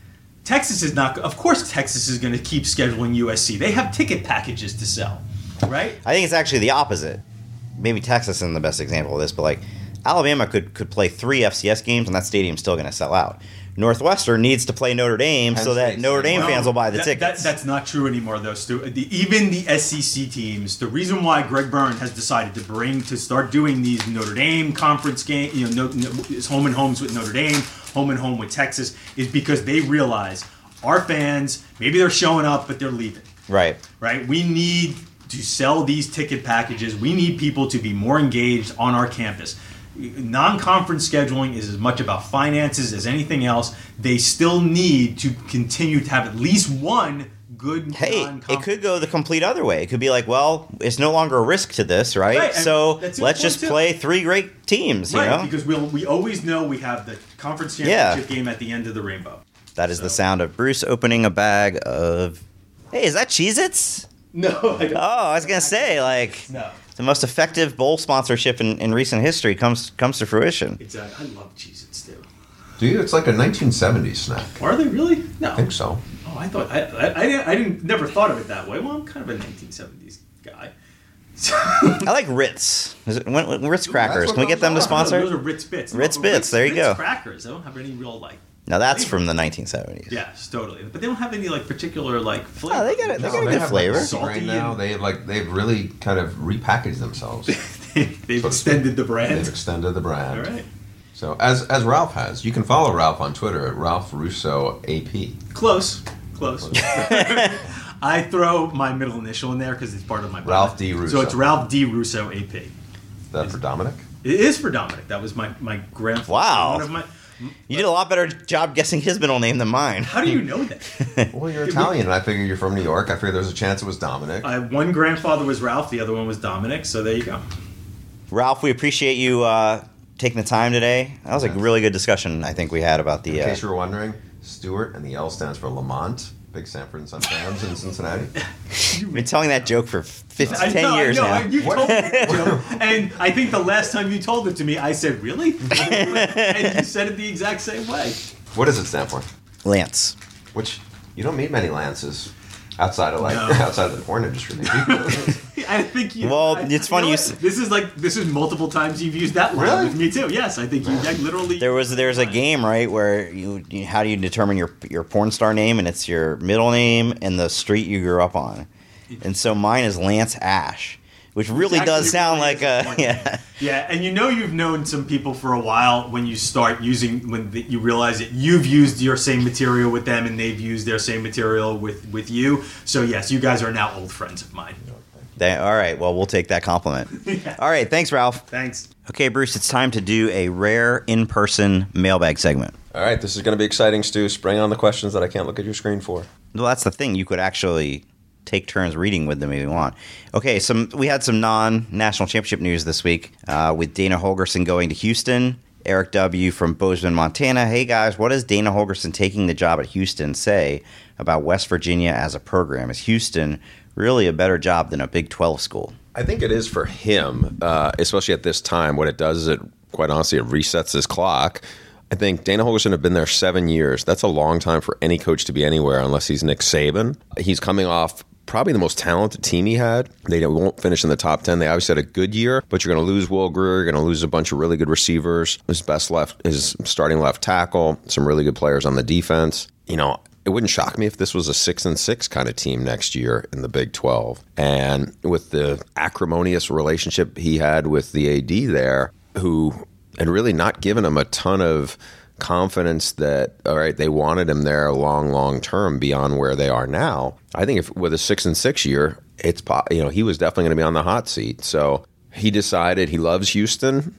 Texas is not. Of course, Texas is going to keep scheduling USC. They have ticket packages to sell, right? I think it's actually the opposite. Maybe Texas isn't the best example of this, but like Alabama could play 3 FCS games and that stadium's still going to sell out. Northwestern needs to play Notre Dame so that Notre Dame fans will buy the tickets. That's not true anymore, though, Stu. Even the SEC teams, the reason why Greg Byrne has decided to start doing these Notre Dame conference games, it's home and homes with Notre Dame, home and home with Texas, is because they realize our fans, maybe they're showing up, but they're leaving. Right. We need to sell these ticket packages. We need people to be more engaged on our campus. Non-conference scheduling is as much about finances as anything else. They still need to continue to have at least one good non-conference. It could go the complete other way. It could be like, well, it's no longer a risk to this, right? So let's just play 3 great teams, you know? Because we always know we have the conference championship game at the end of the rainbow. That is the sound of Bruce opening a bag of... Hey, is that Cheez-Its? No, I don't. Oh, I was going to say, No. The most effective bowl sponsorship in recent history comes to fruition. Exactly. I love Cheez-Its, too. Do you? It's like a 1970s snack. Are they really? No. I think so. Oh, I thought... I never thought of it that way. Well, I'm kind of a 1970s guy. I like Ritz. Ritz crackers. Can we get them to sponsor? Those are Ritz Bits. Ritz Bits. There you go. Ritz crackers. They don't have any real Now that's from the 1970s. Yes, totally. But they don't have any particular flavor. Oh, they got a good flavor. Salty now. They've really kind of repackaged themselves. They've extended the brand. They've extended the brand. All right. So as Ralph has, you can follow Ralph on Twitter at Ralph Russo AP. Close. I throw my middle initial in there because it's part of my brand. Ralph D. Russo. So it's Ralph D. Russo AP. Is that for Dominic? It is for Dominic. That was my grandfather. Wow. You did a lot better job guessing his middle name than mine. How do you know that? Well, you're Italian, and I figure you're from New York. I figured there was a chance it was Dominic. One grandfather was Ralph, the other one was Dominic, so there you go. Ralph, we appreciate you taking the time today. That was a really good discussion, I think, we had about the... In case you were wondering, Stewart, and the L stands for Lamont. Big Sanford and Son fans in Cincinnati. You've been telling that joke for 10 years now. You told me that joke, and I think the last time you told it to me, I said, really? And you said it the exact same way. What does it stand for? Lance. Which, you don't meet many Lances outside of outside of the porn industry. I think you. Well, it's funny. This is multiple times you've used that line with me too. Yes, I think you literally. There's a game, right, where you how do you determine your porn star name, and it's your middle name and the street you grew up on, and so mine is Lance Ash, which really does sound like a Yeah, and you've known some people for a while when you start using you realize that you've used your same material with them and they've used their same material with you. So yes, you guys are now old friends of mine. All right, well, we'll take that compliment. Yeah. All right, thanks, Ralph. Thanks. Okay, Bruce, it's time to do a rare in-person mailbag segment. All right, this is going to be exciting, Stu. Spring on the questions that I can't look at your screen for. Well, that's the thing. You could actually take turns reading with them if you want. Okay, we had some non-national championship news this week with Dana Holgorsen going to Houston. Eric W. from Bozeman, Montana. Hey, guys, what does Dana Holgorsen taking the job at Houston say about West Virginia as a program? Is Houston really a better job than a Big 12 school? I think it is for him, especially at this time. What it does is, quite honestly, it resets his clock. I think Dana Holgorsen had been there 7 years. That's a long time for any coach to be anywhere unless he's Nick Saban. He's coming off probably the most talented team he had. They won't finish in the top 10. They obviously had a good year, but you're going to lose Will Greer. You're going to lose a bunch of really good receivers. His starting left tackle, some really good players on the defense. It wouldn't shock me if this was a 6-6 kind of team next year in the Big 12. And with the acrimonious relationship he had with the AD there, who had really not given him a ton of confidence that, all right, they wanted him there long term beyond where they are now. I think if with a 6-6 year, he was definitely going to be on the hot seat. So he decided he loves Houston,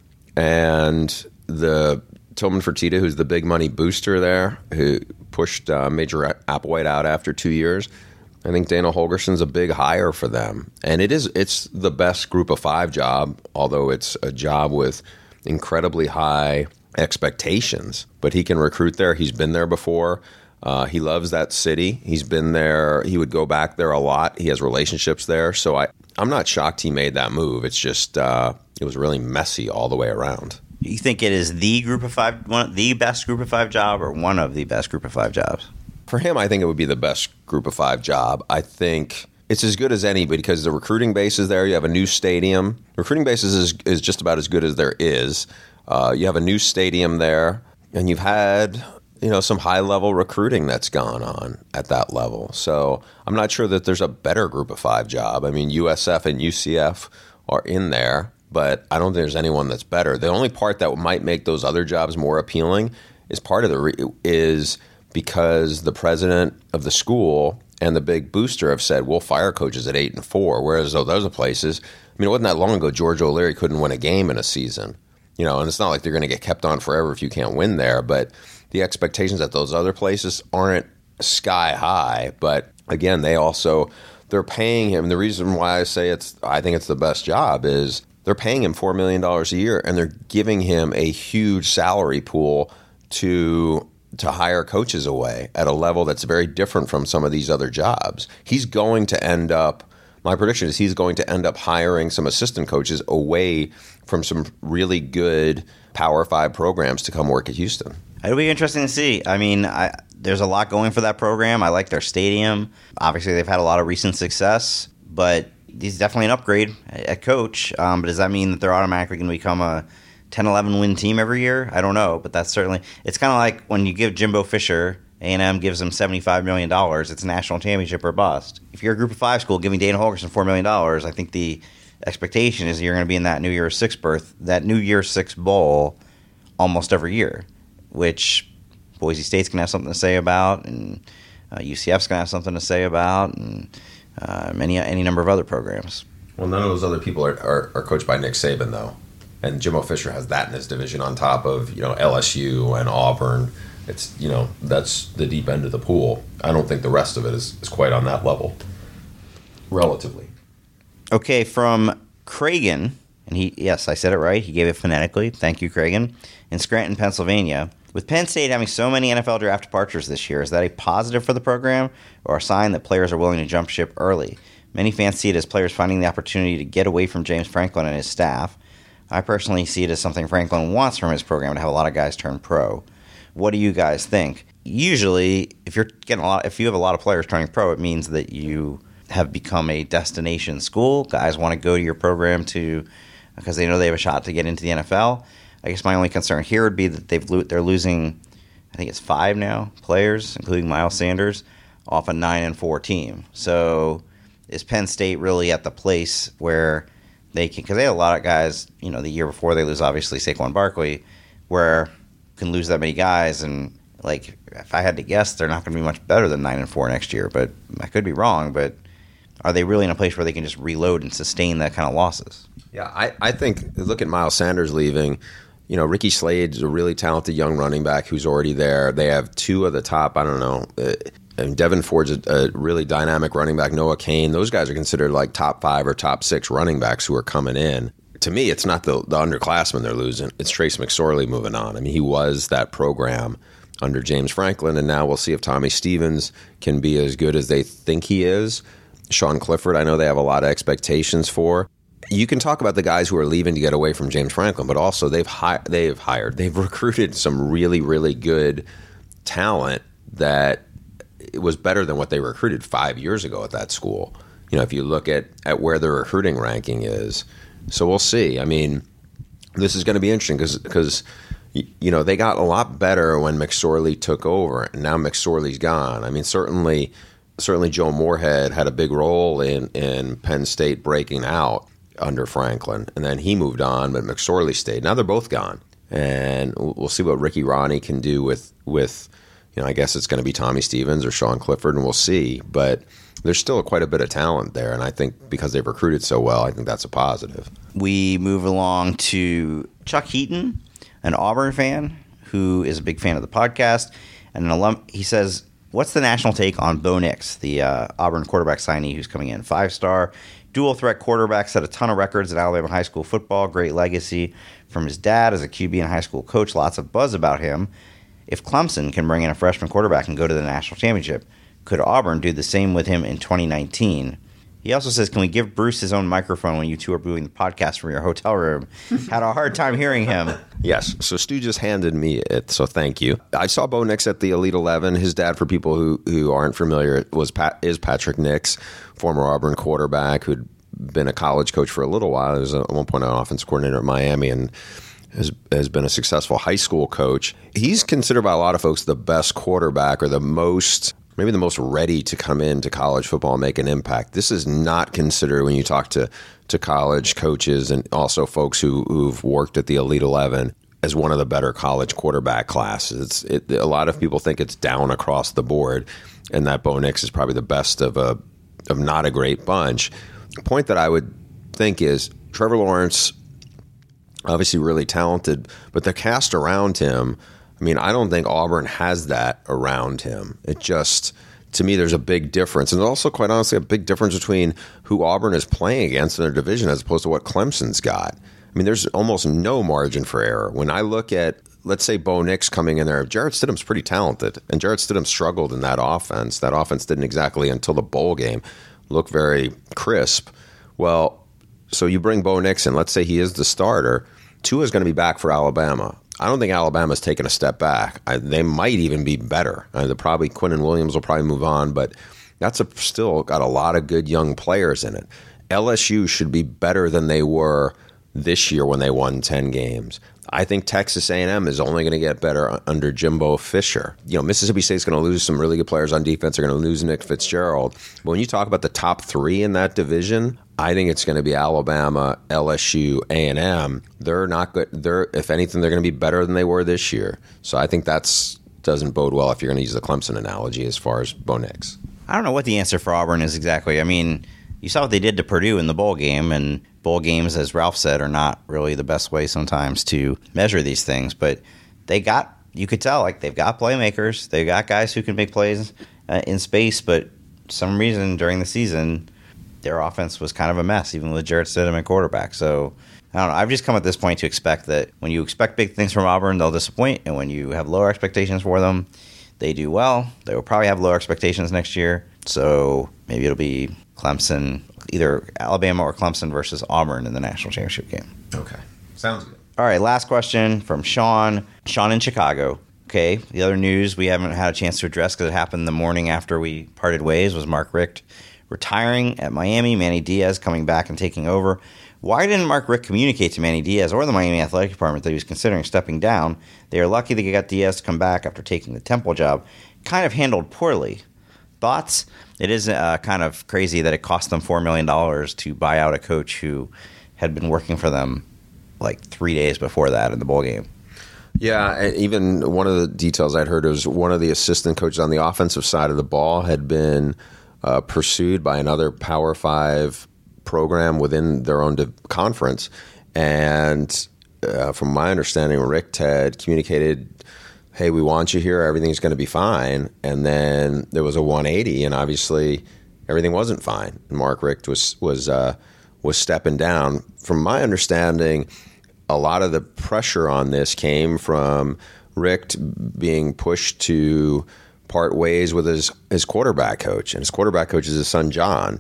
and the Tillman Fertitta, who's the big money booster there, who pushed Major Applewhite out after 2 years. I think Dana Holgorsen's a big hire for them. And it's the best group of 5 job, although it's a job with incredibly high expectations. But he can recruit there. He's been there before. He loves that city. He's been there. He would go back there a lot. He has relationships there. So I'm not shocked he made that move. It's just it was really messy all the way around. You think it is the group of 5, the best group of 5 job, or one of the best group of 5 jobs? For him, I think it would be the best Group of 5 job. I think it's as good as any because the recruiting base is there. You have a new stadium. Recruiting base is just about as good as there is. You have a new stadium there, and you've had some high-level recruiting that's gone on at that level. So I'm not sure that there's a better Group of 5 job. I mean, USF and UCF are in there, but I don't think there's anyone that's better. The only part that might make those other jobs more appealing is because the president of the school and the big booster have said we'll fire coaches at 8-4, whereas those other places, it wasn't that long ago George O'Leary couldn't win a game in a season, and it's not like they're going to get kept on forever if you can't win there. But the expectations at those other places aren't sky high. But again, they're paying him. The reason why I think it's the best job is they're paying him $4 million a year, and they're giving him a huge salary pool to hire coaches away at a level that's very different from some of these other jobs. My prediction is he's going to end up hiring some assistant coaches away from some really good Power 5 programs to come work at Houston. It'll be interesting to see. There's a lot going for that program. I like their stadium. Obviously, they've had a lot of recent success, but he's definitely an upgrade at coach. But does that mean that they're automatically going to become a 10-11 win team every year? I don't know, but that's certainly – it's kind of like when you give Jimbo Fisher, A&M gives him $75 million, it's a national championship or bust. If you're a Group of 5 school giving Dana Holgorsen $4 million, I think the expectation is you're going to be in that New Year's Six bowl almost every year, which Boise State's going to have something to say about, and UCF's going to have something to say about, and any number of other programs. Well, none of those other people are coached by Nick Saban, though. And Jimbo Fisher has that in his division on top of, LSU and Auburn. It's, that's the deep end of the pool. I don't think the rest of it is quite on that level, relatively. Okay, from Cragen, and yes, I said it right. He gave it phonetically. Thank you, Cragen. In Scranton, Pennsylvania. With Penn State having so many NFL draft departures this year, is that a positive for the program or a sign that players are willing to jump ship early? Many fans see it as players finding the opportunity to get away from James Franklin and his staff. I personally see it as something Franklin wants from his program to have a lot of guys turn pro. What do you guys think? Usually, if you have a lot of players turning pro, it means that you have become a destination school. Guys want to go to your program because they know they have a shot to get into the NFL. I guess my only concern here would be that they're losing, I think it's 5 now, players, including Miles Sanders, off a 9-4 team. So is Penn State really at the place where they can, because they had a lot of guys, the year before they lose, obviously, Saquon Barkley, where can lose that many guys, and if I had to guess, they're not going to be much better than 9-4 next year, but I could be wrong, but are they really in a place where they can just reload and sustain that kind of losses? Yeah, I think, look at Miles Sanders leaving. Ricky Slade's a really talented young running back who's already there. They have 2 of the top, and Devin Ford's a really dynamic running back. Noah Cain, those guys are considered like top 5 or top 6 running backs who are coming in. To me, it's not the underclassmen they're losing. It's Trace McSorley moving on. He was that program under James Franklin, and now we'll see if Tommy Stevens can be as good as they think he is. Sean Clifford, I know they have a lot of expectations for. You can talk about the guys who are leaving to get away from James Franklin, but also they've recruited some really, really good talent that it was better than what they recruited 5 years ago at that school. If you look at where the recruiting ranking is. So we'll see. This is going to be interesting because they got a lot better when McSorley took over, and now McSorley's gone. Certainly Joe Moorhead had a big role in Penn State breaking out under Franklin, and then he moved on, but McSorley stayed. Now they're both gone, and we'll see what Ricky Ronnie can do with I guess it's going to be Tommy Stevens or Sean Clifford, and we'll see. But there's still quite a bit of talent there, and I think because they've recruited so well, I think that's a positive. We move along to Chuck Heaton, an Auburn fan who is a big fan of the podcast, and an alum. He says, what's the national take on Bo Nix, the Auburn quarterback signee who's coming in? 5-star, dual-threat quarterback, set a ton of records in Alabama high school football, great legacy from his dad as a QB and high school coach, lots of buzz about him. If Clemson can bring in a freshman quarterback and go to the national championship, could Auburn do the same with him in 2019? He also says, can we give Bruce his own microphone when you two are booing the podcast from your hotel room? Had a hard time hearing him. Yes. So Stu just handed me it, so thank you. I saw Bo Nix at the Elite 11. His dad, for people who aren't familiar, is Patrick Nix, former Auburn quarterback who'd been a college coach for a little while. He was at one point an offense coordinator at Miami and has been a successful high school coach. He's considered by a lot of folks the best quarterback or maybe the most ready to come into college football and make an impact. This is not considered when you talk to college coaches and also folks who've worked at the Elite 11 as one of the better college quarterback classes. A lot of people think it's down across the board, and that Bo Nix is probably the best of not a great bunch. The point that I would think is Trevor Lawrence, obviously really talented, but the cast around him, I mean, I don't think Auburn has that around him. It just, to me, there's a big difference. And also, quite honestly, a big difference between who Auburn is playing against in their division as opposed to what Clemson's got. I mean, there's almost no margin for error. When I look at, let's say, Bo Nix coming in there, Jarrett Stidham's pretty talented, and Jarrett Stidham struggled in that offense. That offense didn't exactly, until the bowl game, look very crisp. Well, so you bring Bo Nix in, let's say he is the starter. Tua's going to be back for Alabama. I don't think Alabama's taken a step back. They might even be better. Quinnen Williams will probably move on, but that's still got a lot of good young players in it. LSU should be better than they were this year when they won 10 games. I think Texas A&M is only going to get better under Jimbo Fisher. Mississippi State's going to lose some really good players on defense. They're going to lose Nick Fitzgerald. But when you talk about the top three in that division, I think it's going to be Alabama, LSU, A&M. They're not good. If anything, they're going to be better than they were this year. So I think that doesn't bode well if you're going to use the Clemson analogy as far as Bo Nix. I don't know what the answer for Auburn is exactly. I mean, you saw what they did to Purdue in the bowl game, and bowl games, as Ralph said, are not really the best way sometimes to measure these things. But you could tell, they've got playmakers. They've got guys who can make plays in space, but for some reason during the season, their offense was kind of a mess, even with Jarrett Stidham at quarterback. So, I don't know. I've just come at this point to expect that when you expect big things from Auburn, they'll disappoint. And when you have lower expectations for them, they do well. They will probably have lower expectations next year. So, maybe it'll be Clemson, either Alabama or Clemson versus Auburn in the national championship game. Okay. Sounds good. All right, last question from Sean. Sean in Chicago. Okay, the other news we haven't had a chance to address because it happened the morning after we parted ways was Mark Richt retiring at Miami, Manny Diaz coming back and taking over. Why didn't Mark Richt communicate to Manny Diaz or the Miami Athletic Department that he was considering stepping down? They are lucky they got Diaz to come back after taking the Temple job. Kind of handled poorly. Thoughts? It is kind of crazy that it cost them $4 million to buy out a coach who had been working for them 3 days before that in the bowl game. Yeah, even one of the details I'd heard was one of the assistant coaches on the offensive side of the ball had been pursued by another Power 5 program within their own conference. And from my understanding, Richt had communicated, hey, we want you here, everything's going to be fine. And then there was a 180, and obviously everything wasn't fine. And Mark Richt was stepping down. From my understanding, a lot of the pressure on this came from Richt being pushed to part ways with his quarterback coach. And his quarterback coach is his son, John.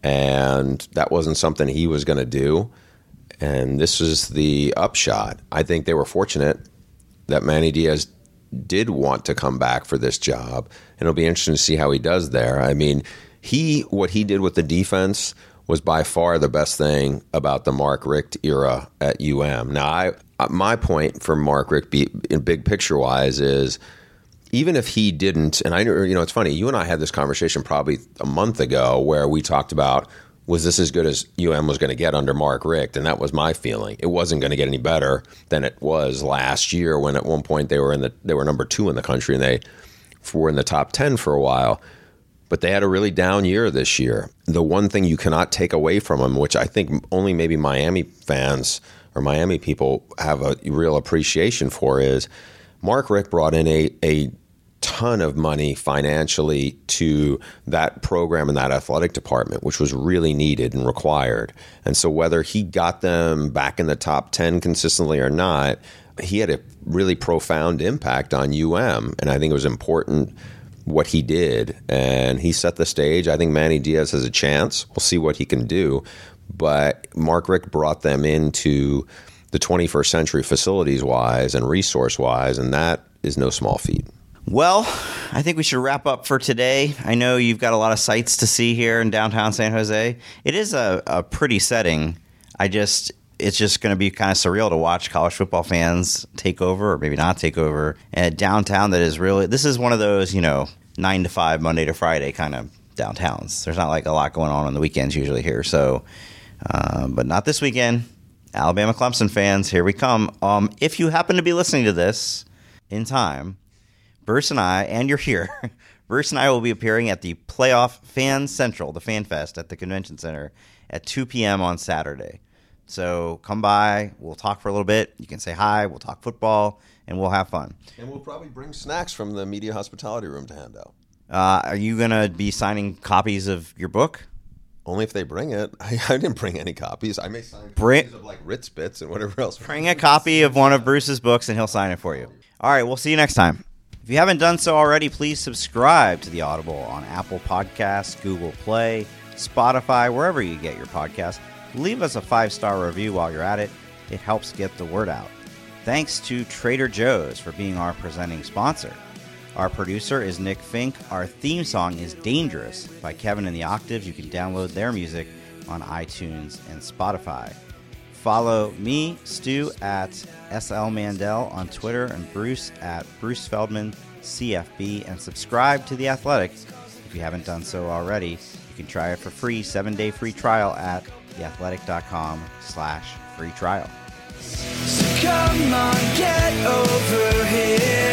And that wasn't something he was going to do. And this was the upshot. I think they were fortunate that Manny Diaz did want to come back for this job. And it'll be interesting to see how he does there. I mean, what he did with the defense was by far the best thing about the Mark Richt era at UM. Now, my point for Mark Richt, in big picture wise, is even if he didn't, and I know, it's funny, you and I had this conversation probably a month ago where we talked about, was this as good as UM was going to get under Mark Richt? And that was my feeling. It wasn't going to get any better than it was last year when at one point they were number 2 in the country and they were in the top 10 for a while. But they had a really down year this year. The one thing you cannot take away from them, which I think only maybe Miami fans or Miami people have a real appreciation for, is Mark Richt brought in a ton of money financially to that program and that athletic department, which was really needed and required. And so whether he got them back in the top 10 consistently or not, he had a really profound impact on UM. And I think it was important what he did, and he set the stage. I think Manny Diaz has a chance. We'll see what he can do. But Mark Richt brought them into the 21st century facilities-wise and resource-wise, and that is no small feat. Well, I think we should wrap up for today. I know you've got a lot of sights to see here in downtown San Jose. It is a pretty setting. It's just going to be kind of surreal to watch college football fans take over, or maybe not take over, at downtown that is really – this is one of those, 9 to 5, Monday to Friday kind of downtowns. There's not like a lot going on the weekends usually here. So, but not this weekend. Alabama Clemson fans, here we come. If you happen to be listening to this in time – Bruce and I, and you're here, Bruce and I will be appearing at the Playoff Fan Central, the Fan Fest at the Convention Center at 2 p.m. on Saturday. So come by, we'll talk for a little bit. You can say hi, we'll talk football, and we'll have fun. And we'll probably bring snacks from the media hospitality room to hand out. Are you going to be signing copies of your book? Only if they bring it. I didn't bring any copies. I may sign copies of like Ritz Bits and whatever else. Bring a copy of one of Bruce's books, and he'll sign it for you. All right, we'll see you next time. If you haven't done so already, please subscribe to The Audible on Apple Podcasts, Google Play, Spotify, wherever you get your podcasts. Leave us a 5-star review while you're at it. It helps get the word out. Thanks to Trader Joe's for being our presenting sponsor. Our producer is Nick Fink. Our theme song is Dangerous by Kevin and the Octaves. You can download their music on iTunes and Spotify. Follow me, Stu, at SL Mandel on Twitter, and Bruce at Bruce Feldman CFB, and subscribe to The Athletic. If you haven't done so already, you can try it for free, 7-day free trial at theathletic.com/free trial. So come on, get over here.